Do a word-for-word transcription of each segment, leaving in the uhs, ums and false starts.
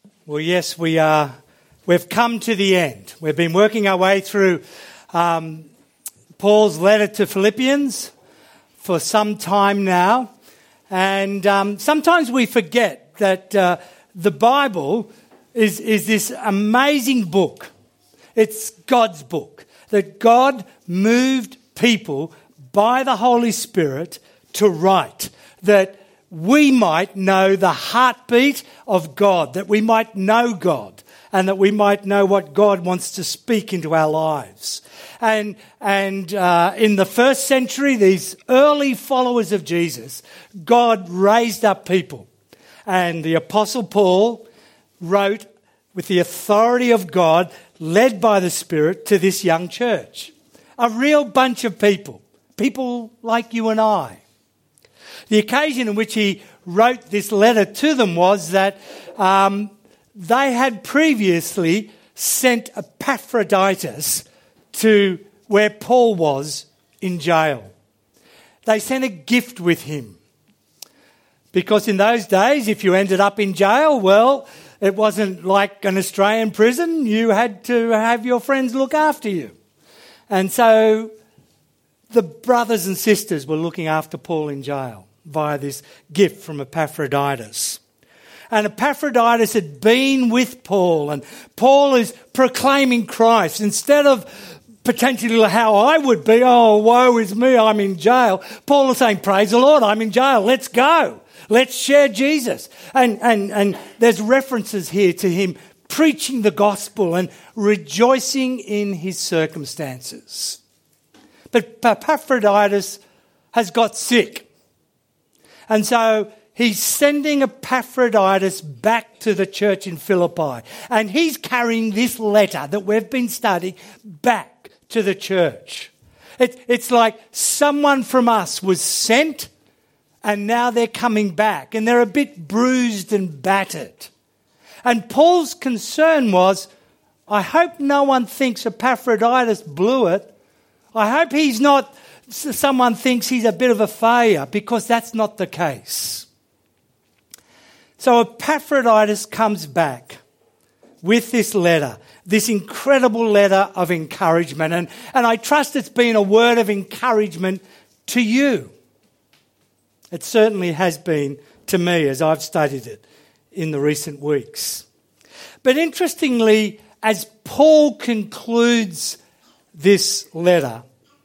Well, yes, we are. We've come to the end. We've been working our way through um, Paul's letter to Philippians for some time now, and um, sometimes we forget that uh, the Bible is is this amazing book. It's God's book, that God moved people by the Holy Spirit to write, that we might know the heartbeat of God, that we might know God, and that we might know what God wants to speak into our lives. And and uh, in the first century, these early followers of Jesus, God raised up people. And the Apostle Paul wrote with the authority of God, led by the Spirit, to this young church. A real bunch of people, people like you and I. The occasion in which he wrote this letter to them was that um, they had previously sent Epaphroditus to where Paul was in jail. They sent a gift with him. Because in those days, if you ended up in jail, well, it wasn't like an Australian prison. You had to have your friends look after you. And so the brothers and sisters were looking after Paul in jail via this gift from Epaphroditus. And Epaphroditus had been with Paul, and Paul is proclaiming Christ. Instead of potentially how I would be, oh, woe is me, I'm in jail, Paul is saying, praise the Lord, I'm in jail, let's go. Let's share Jesus. And, and, and there's references here to him preaching the gospel and rejoicing in his circumstances. But Epaphroditus has got sick. And so he's sending Epaphroditus back to the church in Philippi. And he's carrying this letter that we've been studying back to the church. It, it's like someone from us was sent and now they're coming back. And they're a bit bruised and battered. And Paul's concern was, I hope no one thinks Epaphroditus blew it. I hope he's not... someone thinks he's a bit of a failure, because that's not the case. So Epaphroditus comes back with this letter, this incredible letter of encouragement. And, and I trust it's been a word of encouragement to you. It certainly has been to me as I've studied it in the recent weeks. But interestingly, as Paul concludes this letter,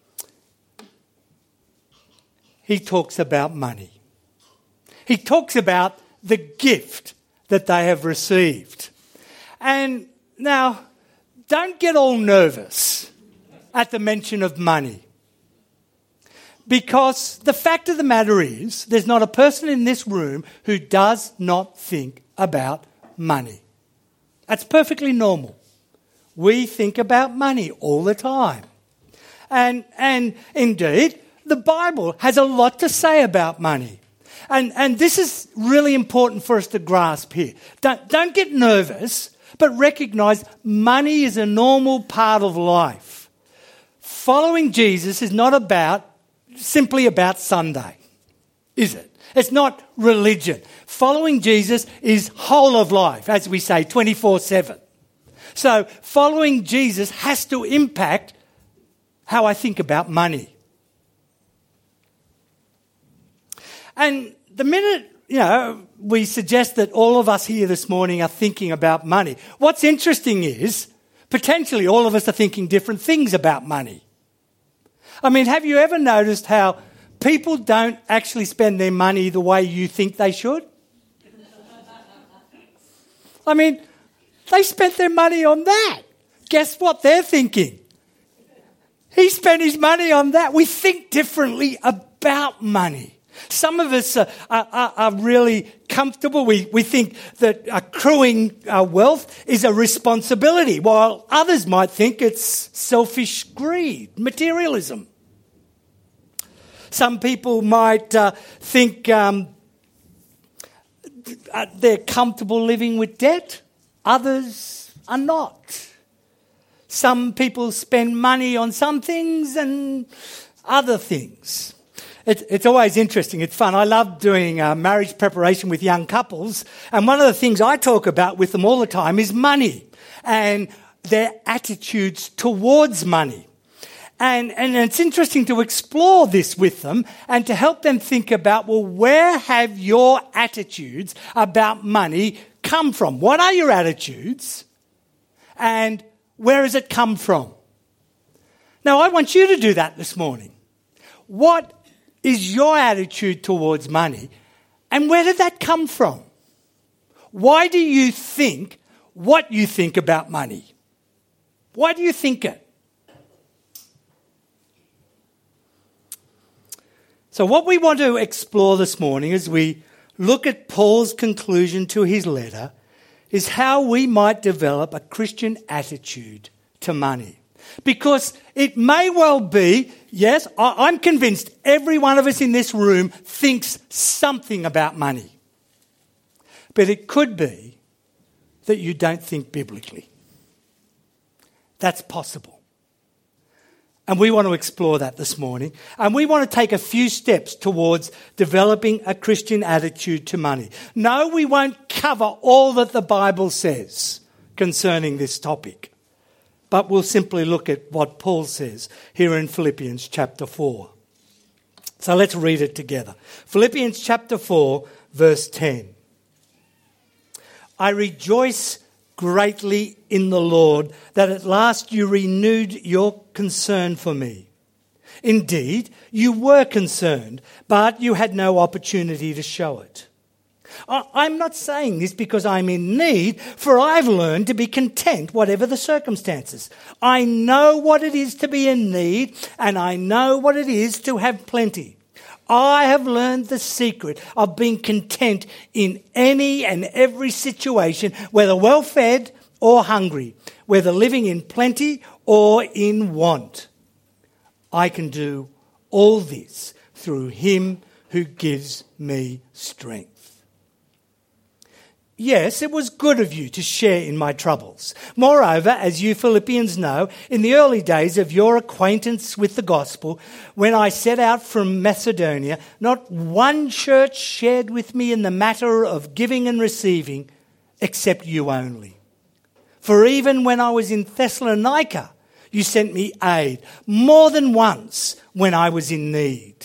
he talks about money. He talks about the gift that they have received. And now, don't get all nervous at the mention of money. Because the fact of the matter is, there's not a person in this room who does not think about money. That's perfectly normal. We think about money all the time. And, and indeed, the Bible has a lot to say about money. And, and this is really important for us to grasp here. Don't, don't get nervous, but recognise money is a normal part of life. Following Jesus is not about simply about Sunday, is it? It's not religion. Following Jesus is whole of life, as we say, twenty-four seven. So following Jesus has to impact how I think about money. And the minute, you know, we suggest that all of us here this morning are thinking about money, what's interesting is potentially all of us are thinking different things about money. I mean, have you ever noticed how people don't actually spend their money the way you think they should? I mean, they spent their money on that. Guess what they're thinking? He spent his money on that. We think differently about money. Some of us are, are, are really comfortable. We, we think that accruing uh, wealth is a responsibility, while others might think it's selfish greed, materialism. Some people might uh, think um, they're comfortable living with debt. Others are not. Some people spend money on some things and other things. It, it's always interesting. It's fun. I love doing uh, marriage preparation with young couples. And one of the things I talk about with them all the time is money and their attitudes towards money. And, and it's interesting to explore this with them and to help them think about, well, where have your attitudes about money come from? What are your attitudes? And where has it come from? Now, I want you to do that this morning. What is your attitude towards money? And where did that come from? Why do you think what you think about money? Why do you think it? So what we want to explore this morning as we look at Paul's conclusion to his letter is how we might develop a Christian attitude to money. Because it may well be, yes, I'm convinced every one of us in this room thinks something about money. But it could be that you don't think biblically. That's possible. And we want to explore that this morning. And we want to take a few steps towards developing a Christian attitude to money. No, we won't cover all that the Bible says concerning this topic. But we'll simply look at what Paul says here in Philippians chapter four. So let's read it together. Philippians chapter four, verse ten. I rejoice greatly in the Lord that at last you renewed your concern for me. Indeed, you were concerned, but you had no opportunity to show it. I'm not saying this because I'm in need, for I've learned to be content whatever the circumstances. I know what it is to be in need, and I know what it is to have plenty. I have learned the secret of being content in any and every situation, whether well-fed or hungry, whether living in plenty or in want. I can do all this through him who gives me strength. Yes, it was good of you to share in my troubles. Moreover, as you Philippians know, in the early days of your acquaintance with the gospel, when I set out from Macedonia, not one church shared with me in the matter of giving and receiving, except you only. For even when I was in Thessalonica, you sent me aid more than once when I was in need.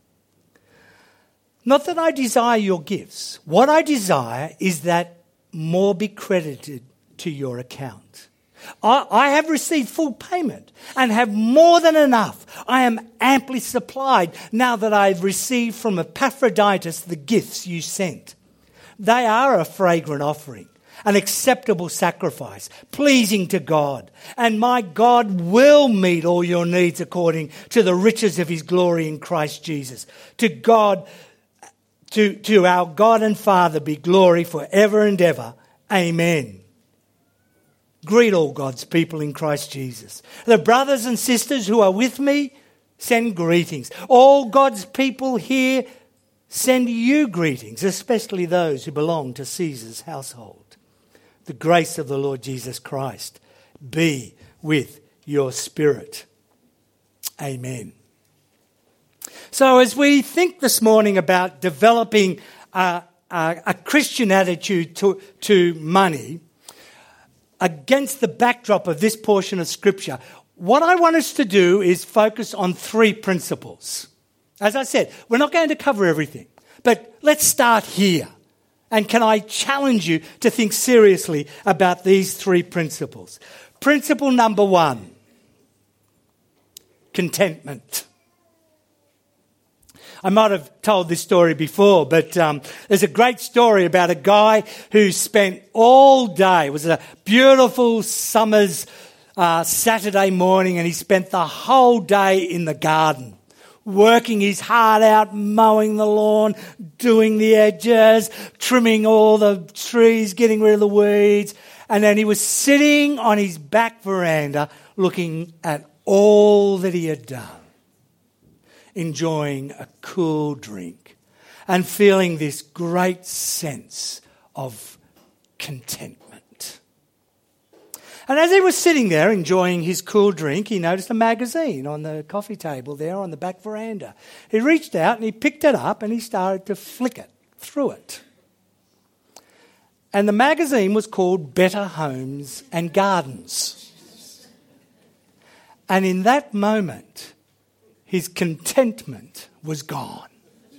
Not that I desire your gifts. What I desire is that more be credited to your account. I, I have received full payment and have more than enough. I am amply supplied now that I have received from Epaphroditus the gifts you sent. They are a fragrant offering, an acceptable sacrifice, pleasing to God. And my God will meet all your needs according to the riches of his glory in Christ Jesus. To God To, to our God and Father be glory forever and ever. Amen. Greet all God's people in Christ Jesus. The brothers and sisters who are with me send greetings. All God's people here send you greetings, especially those who belong to Caesar's household. The grace of the Lord Jesus Christ be with your spirit. Amen. So as we think this morning about developing a, a, a Christian attitude to, to money, against the backdrop of this portion of Scripture, what I want us to do is focus on three principles. As I said, we're not going to cover everything, but let's start here. And can I challenge you to think seriously about these three principles? Principle number one, contentment. I might have told this story before, but um, there's a great story about a guy who spent all day, it was a beautiful summer's uh, Saturday morning, and he spent the whole day in the garden, working his heart out, mowing the lawn, doing the edges, trimming all the trees, getting rid of the weeds. And then he was sitting on his back veranda looking at all that he had done, enjoying a cool drink and feeling this great sense of contentment. And as he was sitting there enjoying his cool drink, he noticed a magazine on the coffee table there on the back veranda. He reached out and he picked it up and he started to flick it through it. And the magazine was called Better Homes and Gardens. And in that moment, his contentment was gone.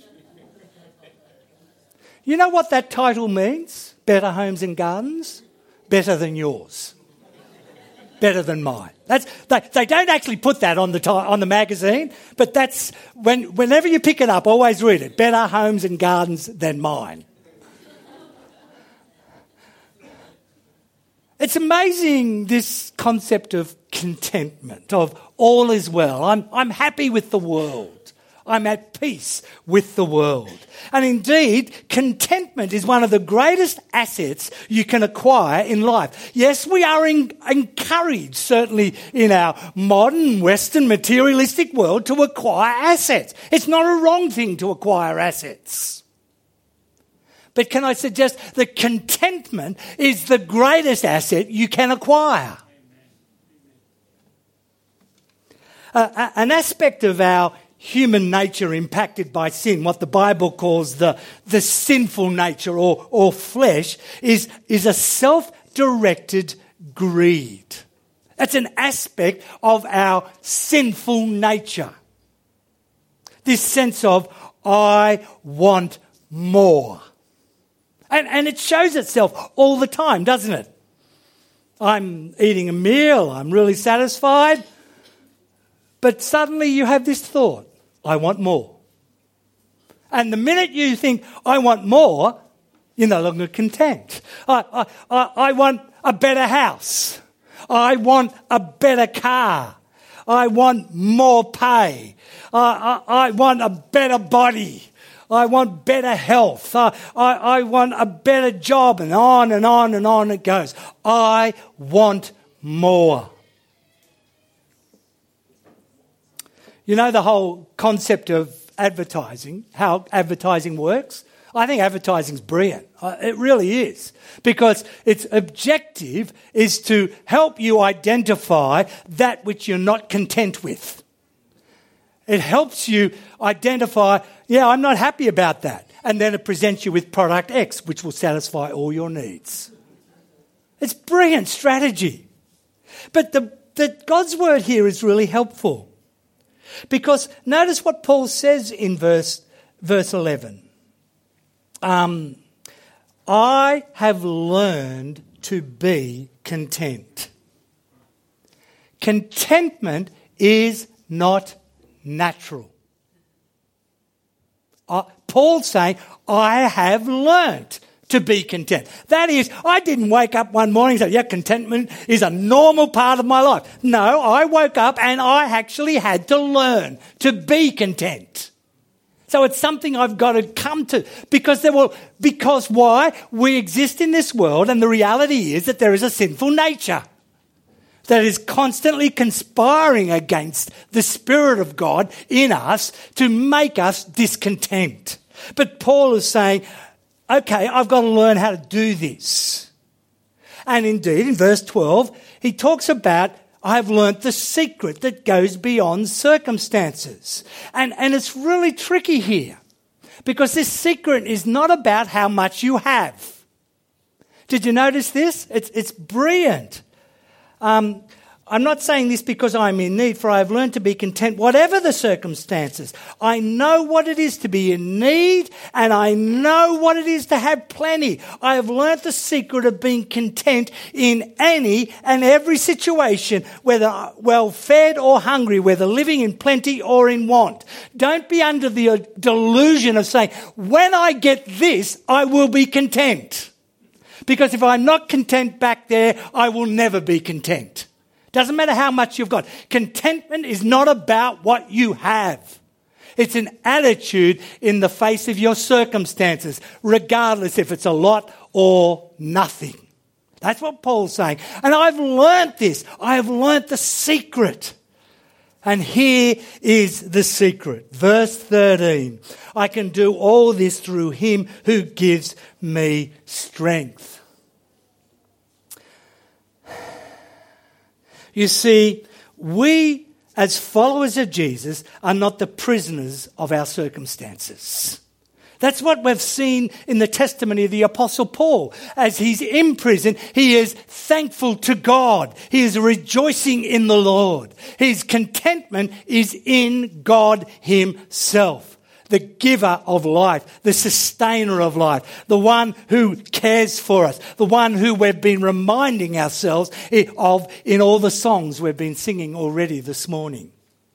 You know what that title means? Better Homes and Gardens? Better than yours. Better than mine. That's they, they don't actually put that on the ti- on the magazine, but that's when whenever you pick it up, always read it. Better homes and gardens than mine. It's amazing, this concept of contentment, of all is well. I'm I'm happy with the world. I'm at peace with the world. And indeed, contentment is one of the greatest assets you can acquire in life. Yes, we are in, encouraged, certainly in our modern, Western, materialistic world, to acquire assets. It's not a wrong thing to acquire assets. But can I suggest that contentment is the greatest asset you can acquire? Uh, an aspect of our human nature impacted by sin, what the Bible calls the, the sinful nature or, or flesh, is, is a self-directed greed. That's an aspect of our sinful nature. This sense of, I want more. And, and it shows itself all the time, doesn't it? I'm eating a meal, I'm really satisfied, but suddenly you have this thought, I want more. And the minute you think, I want more, you're no longer content. I, I, I, I want a better house. I want a better car. I want more pay. I, I, I want a better body. I want better health. I, I, I want a better job, and on and on and on it goes. I want more. You know the whole concept of advertising, how advertising works? I think advertising's brilliant. It really is. Because its objective is to help you identify that which you're not content with. It helps you identify, yeah, I'm not happy about that. And then it presents you with product X, which will satisfy all your needs. It's brilliant strategy. But the, the God's word here is really helpful. Because notice what Paul says in verse, verse eleven. Um, I have learned to be content. Contentment is not natural. Uh, Paul's saying, I have learned to be content. That is, I didn't wake up one morning and say, yeah, contentment is a normal part of my life. No, I woke up and I actually had to learn to be content. So it's something I've got to come to. Because there will, because why? We exist in this world, and the reality is that there is a sinful nature that is constantly conspiring against the Spirit of God in us to make us discontent. But Paul is saying, okay, I've got to learn how to do this. And indeed, in verse twelve, he talks about, I've learnt the secret that goes beyond circumstances. And, and it's really tricky here, because this secret is not about how much you have. Did you notice this? It's, it's brilliant. Um, I'm not saying this because I'm in need, for I have learned to be content whatever the circumstances. I know what it is to be in need, and I know what it is to have plenty. I have learnt the secret of being content in any and every situation, whether well fed or hungry, whether living in plenty or in want. Don't be under the delusion of saying, when I get this, I will be content. Because if I'm not content back there, I will never be content. Doesn't matter how much you've got. Contentment is not about what you have. It's an attitude in the face of your circumstances, regardless if it's a lot or nothing. That's what Paul's saying. And I've learnt this. I have learnt the secret. And here is the secret. Verse thirteen. I can do all this through him who gives me strength. You see, we as followers of Jesus are not the prisoners of our circumstances. That's what we've seen in the testimony of the Apostle Paul. As he's in prison, he is thankful to God. He is rejoicing in the Lord. His contentment is in God himself, the giver of life, the sustainer of life, the one who cares for us, the one who we've been reminding ourselves of in all the songs we've been singing already this morning.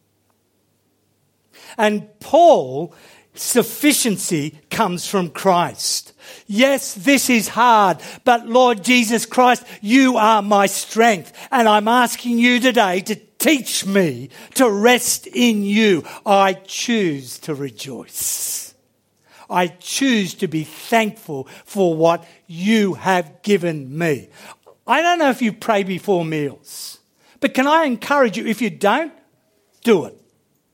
And Paul, sufficiency comes from Christ. Yes, this is hard, but Lord Jesus Christ, you are my strength. And I'm asking you today to teach me to rest in you. I choose to rejoice. I choose to be thankful for what you have given me. I don't know if you pray before meals, but can I encourage you, if you don't, do it.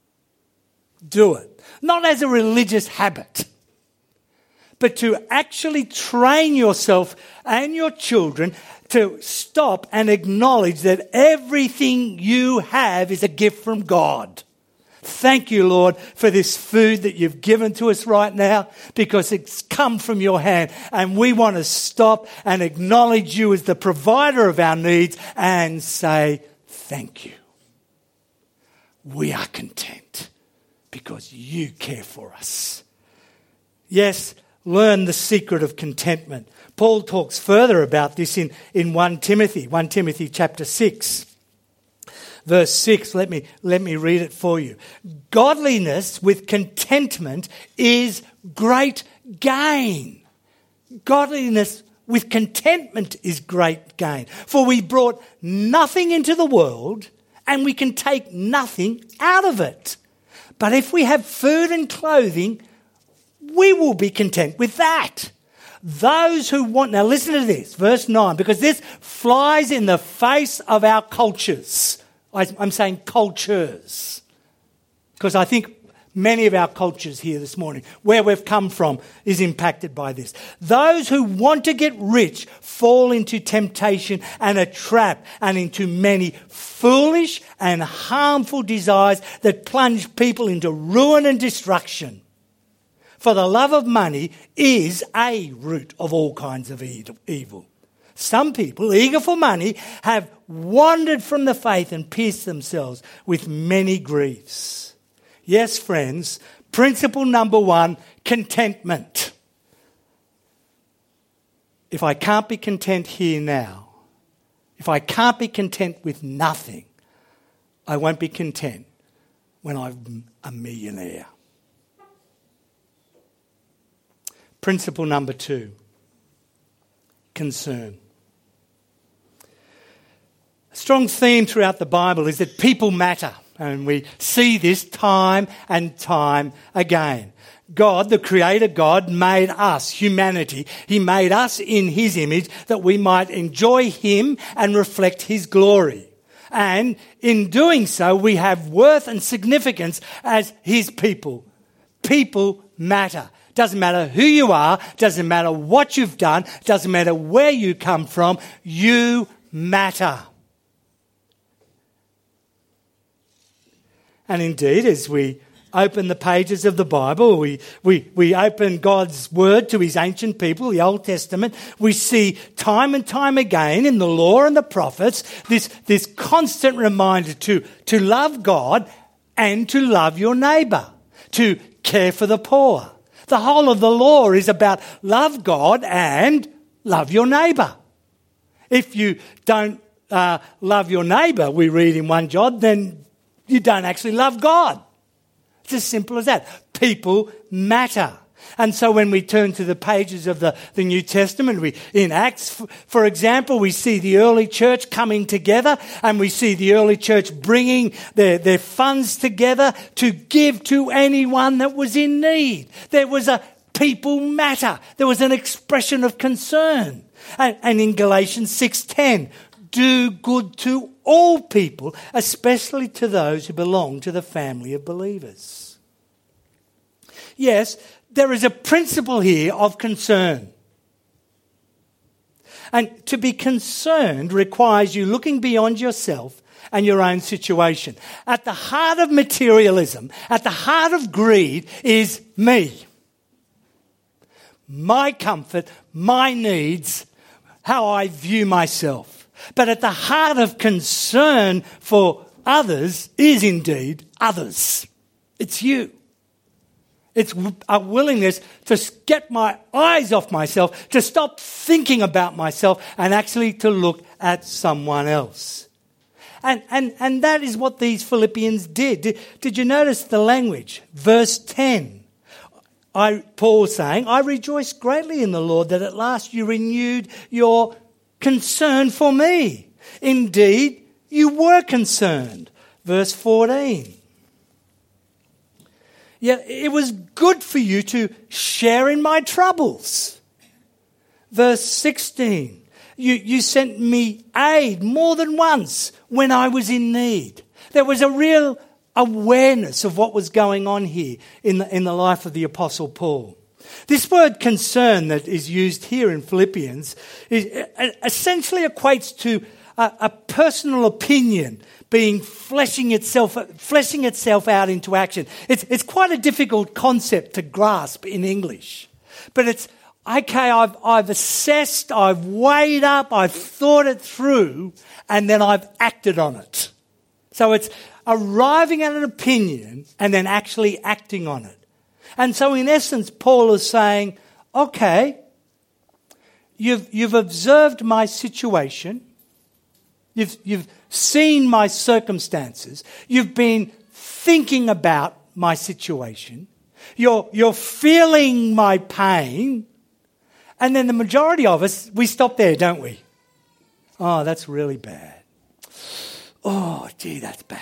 Do it. Not as a religious habit, but to actually train yourself and your children to stop and acknowledge that everything you have is a gift from God. Thank you, Lord, for this food that you've given to us right now, because it's come from your hand, and we want to stop and acknowledge you as the provider of our needs and say thank you. We are content because you care for us. Yes, learn the secret of contentment. Paul talks further about this in, in First Timothy, First Timothy chapter six. Verse six, let me, let me read it for you. Godliness with contentment is great gain. Godliness with contentment is great gain. For we brought nothing into the world, and we can take nothing out of it. But if we have food and clothing, we will be content with that. Those who want... Now listen to this, verse nine, because this flies in the face of our cultures. I'm saying cultures, because I think many of our cultures here this morning, where we've come from, is impacted by this. Those who want to get rich fall into temptation and a trap, and into many foolish and harmful desires that plunge people into ruin and destruction. For the love of money is a root of all kinds of evil. Some people, eager for money, have wandered from the faith and pierced themselves with many griefs. Yes, friends, principle number one, contentment. If I can't be content here now, if I can't be content with nothing, I won't be content when I'm a millionaire. Principle number two, concern. A strong theme throughout the Bible is that people matter, and we see this time and time again. God, the Creator God, made us, humanity. He made us in His image that we might enjoy Him and reflect His glory. And in doing so, we have worth and significance as His people. People matter. Doesn't matter who you are, doesn't matter what you've done, doesn't matter where you come from, you matter. And indeed, as we open the pages of the Bible, we, we, we open God's word to His ancient people, the Old Testament, we see time and time again in the law and the prophets this, this constant reminder to, to love God and to love your neighbour, to care for the poor. The whole of the law is about love God and love your neighbour. If you don't uh, love your neighbour, we read in First John, then you don't actually love God. It's as simple as that. People matter. And so when we turn to the pages of the, the New Testament, we in Acts, for example, we see the early church coming together, and we see the early church bringing their, their funds together to give to anyone that was in need. There was a people matter. There was an expression of concern. And, and in Galatians six ten, do good to all people, especially to those who belong to the family of believers. Yes, there is a principle here of concern. And to be concerned requires you looking beyond yourself and your own situation. At the heart of materialism, at the heart of greed is me. My comfort, my needs, how I view myself. But at the heart of concern for others is indeed others. It's you. It's a willingness to get my eyes off myself, to stop thinking about myself and actually to look at someone else. And, and, and that is what these Philippians did. did. Did you notice the language? Verse ten. I, Paul saying, I rejoice greatly in the Lord that at last you renewed your concern for me. Indeed, you were concerned. Verse fourteen. Yeah, it was good for you to share in my troubles. Verse sixteen. You, you sent me aid more than once when I was in need. There was a real awareness of what was going on here in the, in the life of the Apostle Paul. This word concern that is used here in Philippians is, essentially equates to a, a personal opinion being fleshing itself, fleshing itself out into action. It's, it's quite a difficult concept to grasp in English. But it's, okay, I've, I've assessed, I've weighed up, I've thought it through, and then I've acted on it. So it's arriving at an opinion and then actually acting on it. And so in essence, Paul is saying, okay, you've, you've observed my situation, you've, you've seen my circumstances, you've been thinking about my situation, you're, you're feeling my pain, and then the majority of us, we stop there, don't we? Oh, that's really bad. Oh, gee, that's bad.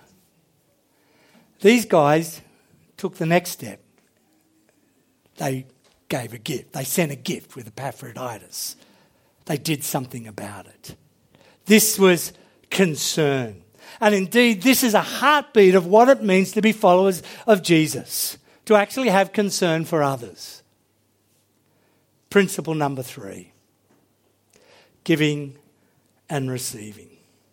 These guys took the next step. They gave a gift. They sent a gift with Epaphroditus. They did something about it. This was concern. And indeed, this is a heartbeat of what it means to be followers of Jesus, to actually have concern for others. Principle number three, giving and receiving.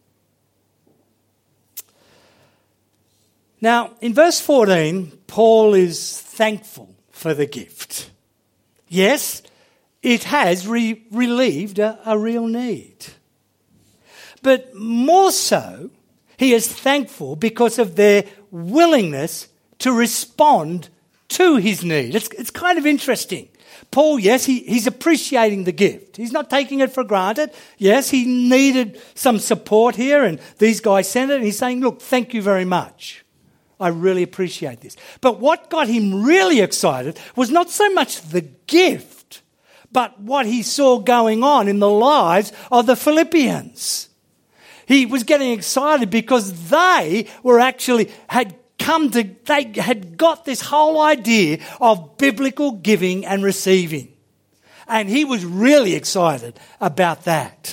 Now, in verse fourteen, Paul is thankful for the gift. Yes, it has re- relieved a, a real need. But more so, he is thankful because of their willingness to respond to his need. It's, it's kind of interesting. Paul, yes, he, he's appreciating the gift. He's not taking it for granted. Yes, he needed some support here, and these guys sent it, and he's saying, look, thank you very much. I really appreciate this. But what got him really excited was not so much the gift, but what he saw going on in the lives of the Philippians. He was getting excited because they were actually, had come to, they had got this whole idea of biblical giving and receiving. And he was really excited about that.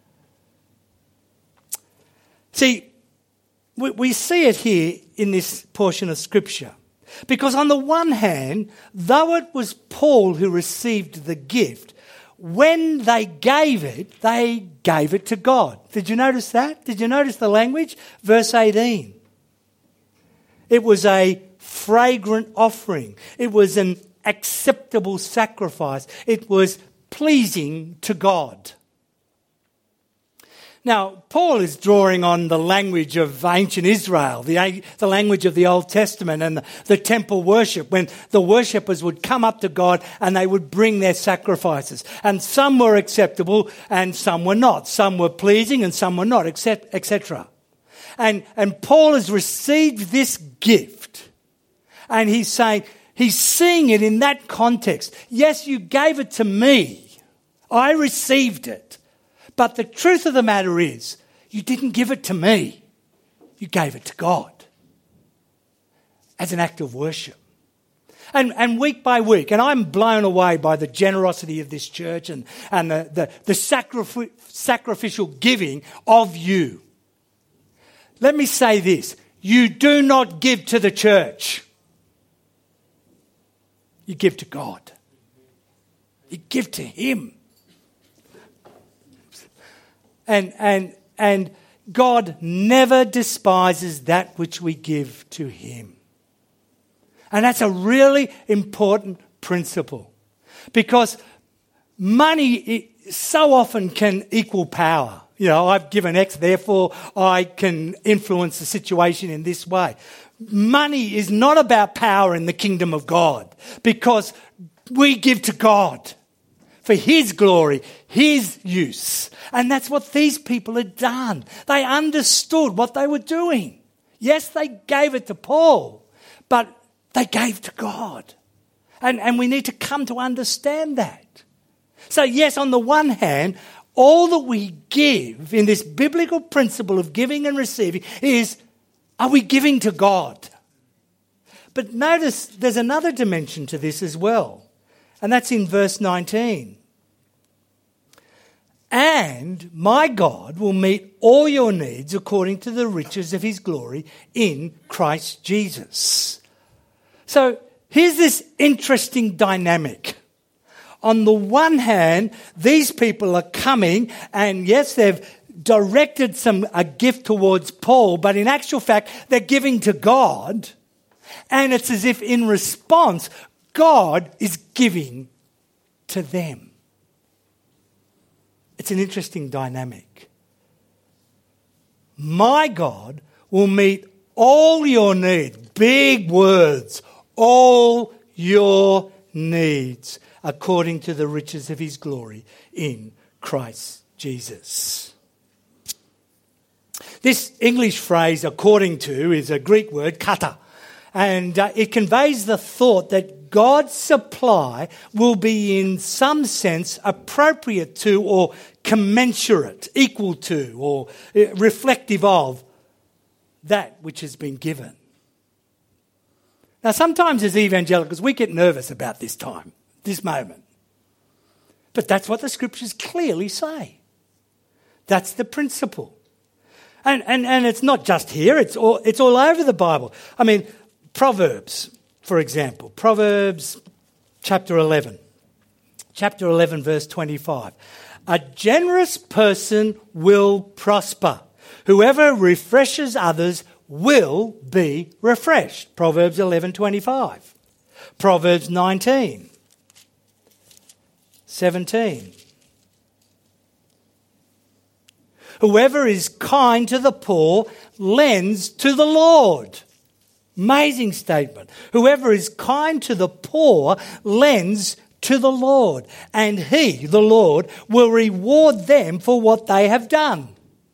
See, we, we see it here in this portion of Scripture. Because on the one hand, though it was Paul who received the gift, when they gave it, they gave it to God. Did you notice that? Did you notice the language? Verse eighteen. It was a fragrant offering. It was an acceptable sacrifice. It was pleasing to God. Now, Paul is drawing on the language of ancient Israel, the, the language of the Old Testament and the, the temple worship, when the worshippers would come up to God and they would bring their sacrifices. And some were acceptable and some were not. Some were pleasing and some were not, et cetera. And, and Paul has received this gift, and he's saying, he's seeing it in that context. Yes, you gave it to me. I received it. But the truth of the matter is, you didn't give it to me. You gave it to God as an act of worship. And, and week by week, and I'm blown away by the generosity of this church and, and the, the, the sacrific- sacrificial giving of you. Let me say this. You do not give to the church. You give to God. You give to Him. And, and, and God never despises that which we give to him. And that's a really important principle, because money so often can equal power. You know, I've given X, therefore I can influence the situation in this way. Money is not about power in the kingdom of God, because we give to God for his glory, his use. And that's what these people had done. They understood what they were doing. Yes, they gave it to Paul, but they gave to God. And, and we need to come to understand that. So yes, on the one hand, all that we give in this biblical principle of giving and receiving is, are we giving to God? But notice there's another dimension to this as well. And that's in verse nineteen. And my God will meet all your needs according to the riches of his glory in Christ Jesus. So here's this interesting dynamic. On the one hand, these people are coming, and yes, they've directed some a gift towards Paul, but in actual fact, they're giving to God. And it's as if in response, God is giving to them. It's an interesting dynamic. My God will meet all your needs. Big words. All your needs according to the riches of his glory in Christ Jesus. This English phrase, according to, is a Greek word, kata. And uh, it conveys the thought that God's supply will be in some sense appropriate to or commensurate, equal to or uh, reflective of that which has been given. Now, sometimes as evangelicals, we get nervous about this time, this moment. But that's what the scriptures clearly say. That's the principle. And, and, and it's not just here, it's all, it's all over the Bible. I mean, Proverbs, for example, Proverbs chapter eleven. Chapter eleven, verse twenty-five. A generous person will prosper. Whoever refreshes others will be refreshed. Proverbs eleven twenty-five. Proverbs nineteen seventeen. Whoever is kind to the poor lends to the Lord. Amazing statement. Whoever is kind to the poor lends to the Lord, and he, the Lord, will reward them for what they have done.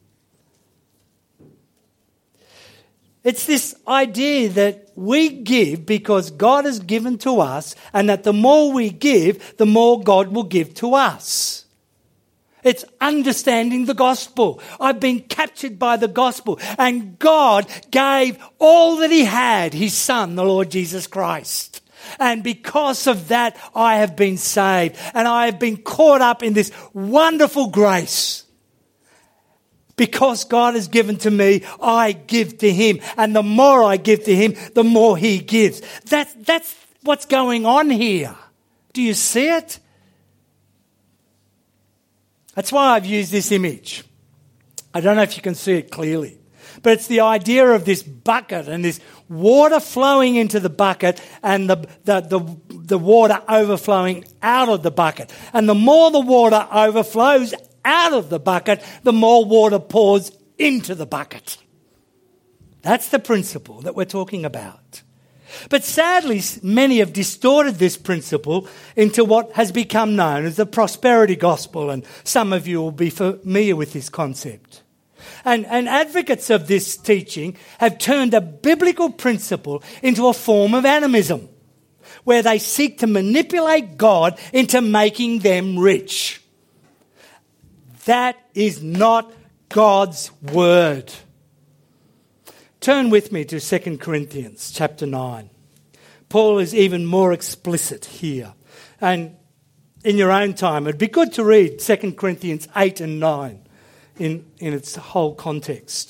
It's this idea that we give because God has given to us, and that the more we give, the more God will give to us. It's understanding the gospel. I've been captured by the gospel, and God gave all that he had, his son, the Lord Jesus Christ. And because of that, I have been saved, and I have been caught up in this wonderful grace. Because God has given to me, I give to him. And the more I give to him, the more he gives. That's, that's what's going on here. Do you see it? That's why I've used this image. I don't know if you can see it clearly. But it's the idea of this bucket and this water flowing into the bucket and the, the, the, the water overflowing out of the bucket. And the more the water overflows out of the bucket, the more water pours into the bucket. That's the principle that we're talking about. But sadly, many have distorted this principle into what has become known as the prosperity gospel, and some of you will be familiar with this concept. And, and advocates of this teaching have turned a biblical principle into a form of animism, where they seek to manipulate God into making them rich. That is not God's word. Turn with me to Second Corinthians chapter nine. Paul is even more explicit here. And in your own time, it'd be good to read Second Corinthians eight and nine in, in its whole context.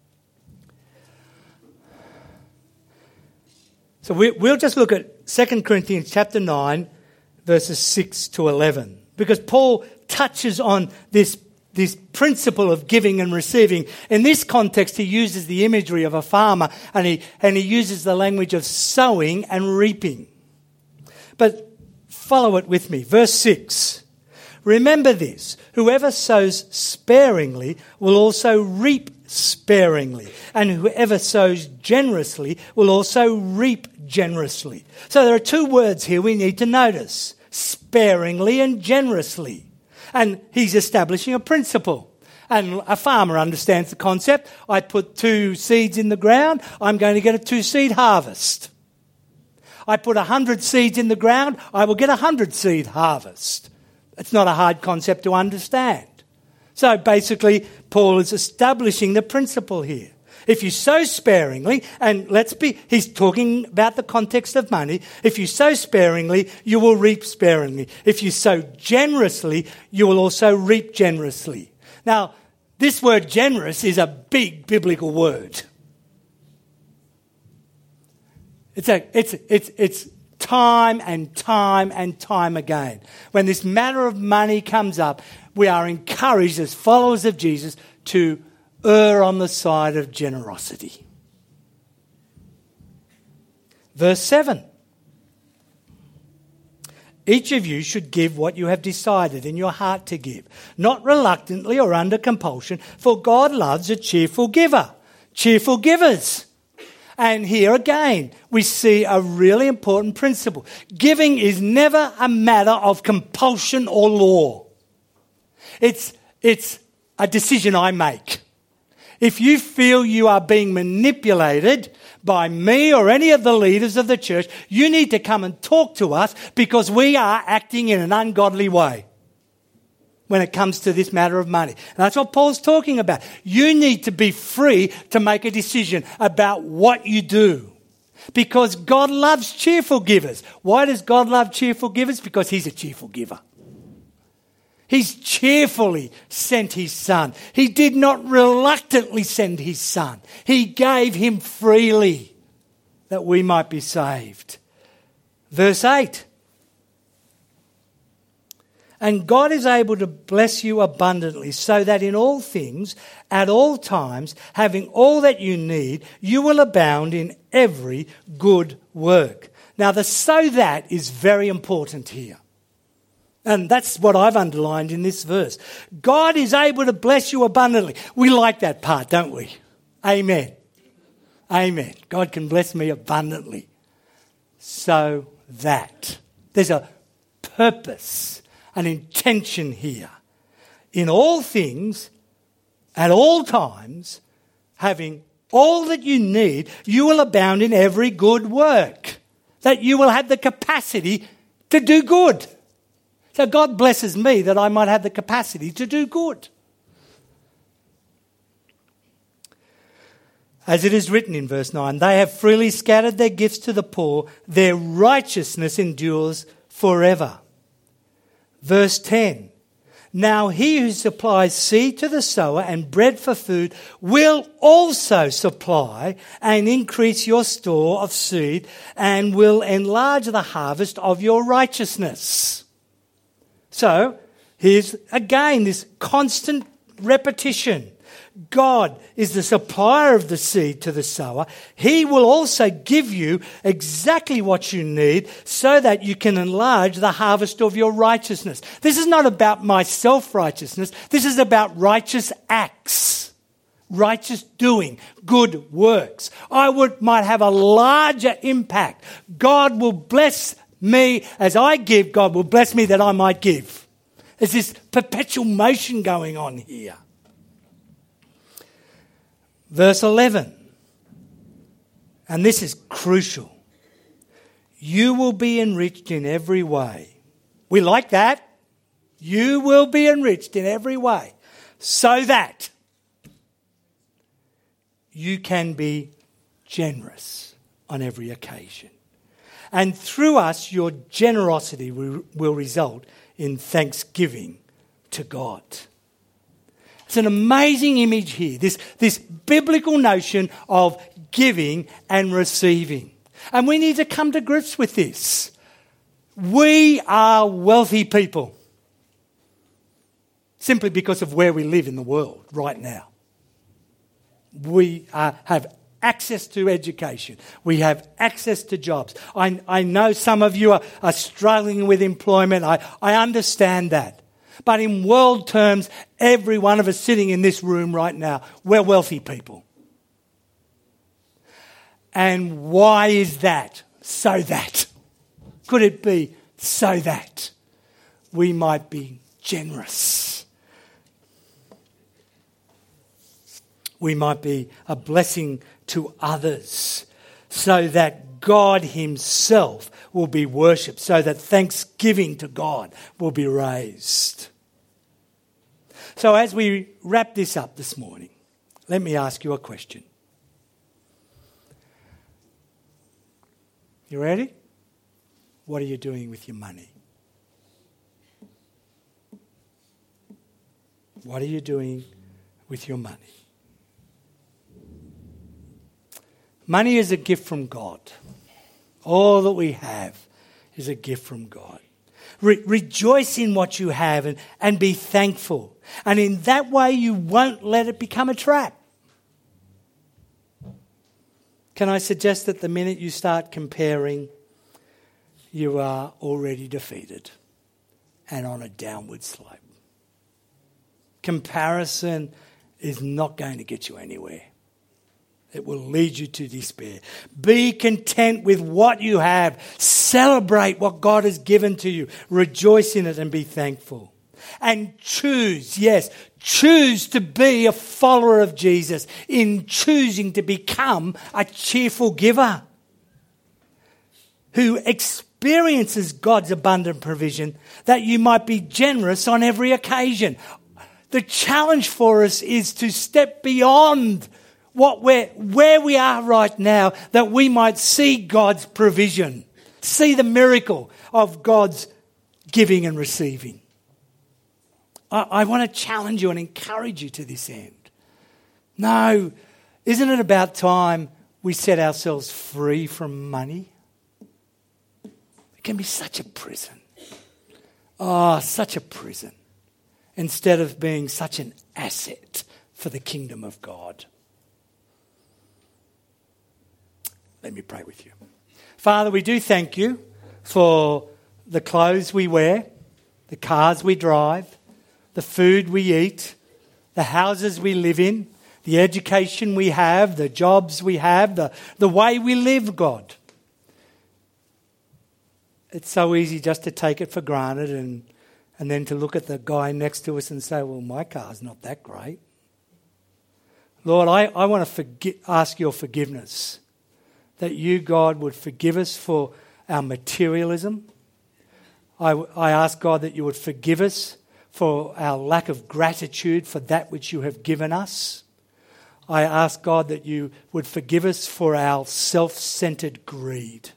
So we, we'll just look at Second Corinthians chapter nine, verses six to eleven. Because Paul touches on this this principle of giving and receiving. In this context, he uses the imagery of a farmer, and he, and he uses the language of sowing and reaping. But follow it with me. Verse six. Remember this, whoever sows sparingly will also reap sparingly, and whoever sows generously will also reap generously. So there are two words here we need to notice, sparingly and generously. And he's establishing a principle. And a farmer understands the concept. I put two seeds in the ground, I'm going to get a two-seed harvest. I put a hundred seeds in the ground, I will get a hundred-seed harvest. It's not a hard concept to understand. So basically, Paul is establishing the principle here. If you sow sparingly, and let's be, he's talking about the context of money. If you sow sparingly, you will reap sparingly. If you sow generously, you will also reap generously. Now, this word generous is a big biblical word. It's a, it's, it's, it's time and time and time again. When this matter of money comes up, we are encouraged as followers of Jesus to err on the side of generosity. Verse seven. Each of you should give what you have decided in your heart to give, not reluctantly or under compulsion, for God loves a cheerful giver. Cheerful givers. And here again, we see a really important principle. Giving is never a matter of compulsion or law. It's, it's a decision I make. If you feel you are being manipulated by me or any of the leaders of the church, you need to come and talk to us because we are acting in an ungodly way when it comes to this matter of money. And that's what Paul's talking about. You need to be free to make a decision about what you do because God loves cheerful givers. Why does God love cheerful givers? Because he's a cheerful giver. He's cheerfully sent his son. He did not reluctantly send his son. He gave him freely that we might be saved. Verse eight. And God is able to bless you abundantly so that in all things, at all times, having all that you need, you will abound in every good work. Now the so that is very important here. And that's what I've underlined in this verse. God is able to bless you abundantly. We like that part, don't we? Amen. Amen. God can bless me abundantly. So that. There's a purpose, an intention here. In all things, at all times, having all that you need, you will abound in every good work. That you will have the capacity to do good. So God blesses me that I might have the capacity to do good. As it is written in verse nine, they have freely scattered their gifts to the poor, their righteousness endures forever. Verse ten, now he who supplies seed to the sower and bread for food will also supply and increase your store of seed and will enlarge the harvest of your righteousness. So, here's again this constant repetition. God is the supplier of the seed to the sower. He will also give you exactly what you need so that you can enlarge the harvest of your righteousness. This is not about my self-righteousness. This is about righteous acts, righteous doing, good works. I would might have a larger impact. God will bless me as I give, God will bless me that I might give. There's this perpetual motion going on here. Verse eleven, and this is crucial. You will be enriched in every way. We like that. You will be enriched in every way so that you can be generous on every occasion. And through us, your generosity will result in thanksgiving to God. It's an amazing image here, this, this biblical notion of giving and receiving. And we need to come to grips with this. We are wealthy people. simply because of where we live in the world right now. We uh, have access to education. We have access to jobs. I, I know some of you are, are struggling with employment. I, I understand that. But in world terms, every one of us sitting in this room right now, we're wealthy people. And why is that? So that. Could it be so that we might be generous? We might be a blessing to others so that God himself will be worshipped, so that thanksgiving to God will be raised. So as we wrap this up this morning, let me ask you a question. You ready? What are you doing with your money? What are you doing with your money? Money is a gift from God. All that we have is a gift from God. Re- rejoice in what you have and, and be thankful. And in that way you won't let it become a trap. Can I suggest that the minute you start comparing, you are already defeated and on a downward slope. Comparison is not going to get you anywhere. It will lead you to despair. Be content with what you have. Celebrate what God has given to you. Rejoice in it and be thankful. And choose, yes, choose to be a follower of Jesus in choosing to become a cheerful giver who experiences God's abundant provision that you might be generous on every occasion. The challenge for us is to step beyond what we're, where we are right now, that we might see God's provision, see the miracle of God's giving and receiving. I, I want to challenge you and encourage you to this end. No, isn't it about time we set ourselves free from money? It can be such a prison. Oh, such a prison. Instead of being such an asset for the kingdom of God. Let me pray with you. Father, we do thank you for the clothes we wear, the cars we drive, the food we eat, the houses we live in, the education we have, the jobs we have, the, the way we live, God. It's so easy just to take it for granted and, and then to look at the guy next to us and say, well, my car's not that great. Lord, I, I want to forgi- ask your forgiveness. That you, God, would forgive us for our materialism. I, I ask, God, that you would forgive us for our lack of gratitude for that which you have given us. I ask, God, that you would forgive us for our self-centered greed.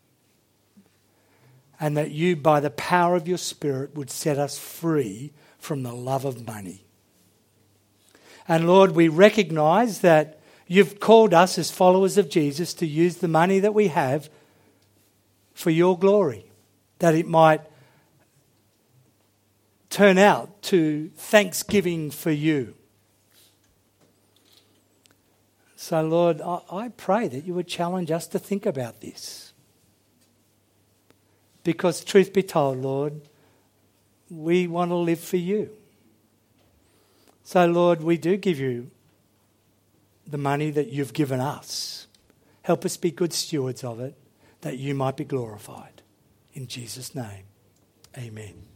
And that you, by the power of your Spirit, would set us free from the love of money. And Lord, we recognise that you've called us as followers of Jesus to use the money that we have for your glory, that it might turn out to thanksgiving for you. So, Lord, I, I pray that you would challenge us to think about this. Because truth be told, Lord, we want to live for you. So, Lord, we do give you the money that you've given us. Help us be good stewards of it, that you might be glorified. In Jesus' name, amen.